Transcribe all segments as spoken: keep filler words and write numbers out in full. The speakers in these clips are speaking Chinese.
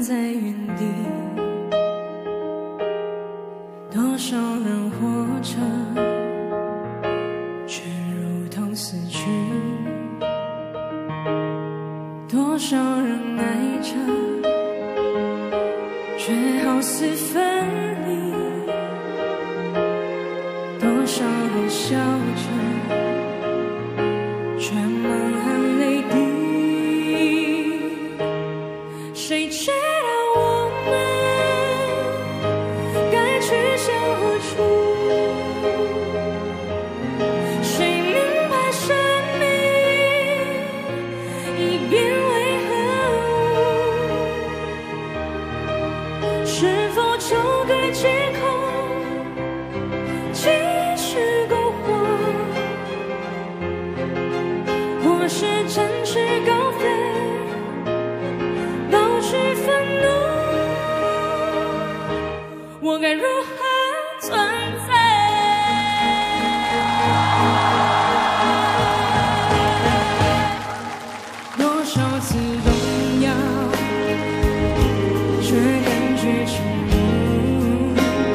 在原地，多少人活着，却如同死去；多少人爱着，却好似分离；多少人笑着，却满含泪滴。谁知道我们该去向何处？谁明白生命已变为何物？是否就该借口继续苟活，或是展翅高飞，保持愤怒？我该如何存在？多少次动摇，却感觉沉默；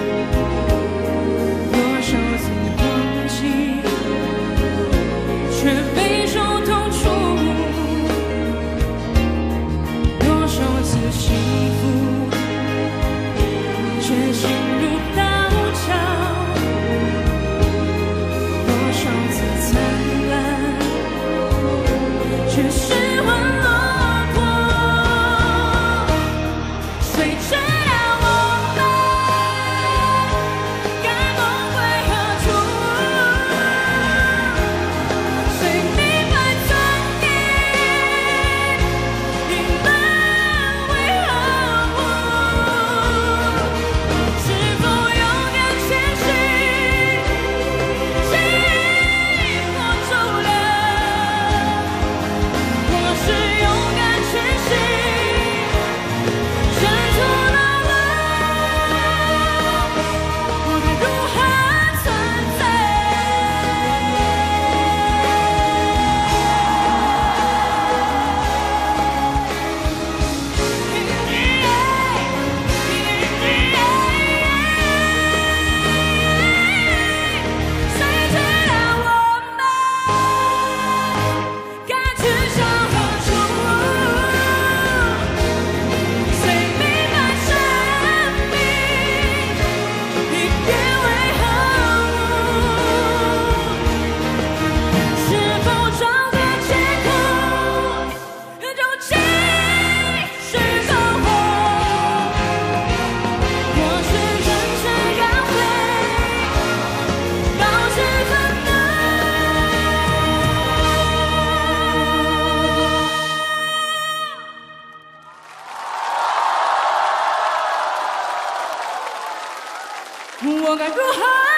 多少次忘记，却备受痛楚；多少次幸福，却陷入倒桥；多少次灿烂，却失魂落魄。谁知道我们该梦归何处？谁明白尊严已沦为何物？是否勇敢前行，记忆破除了？或是勇敢前行，挣脱了我？我该如何存在？谁知道我们该去向何处？谁明白生命已变为何物？是否找个借口就继续苟活？或是展翅高飞，保持愤怒？我该如何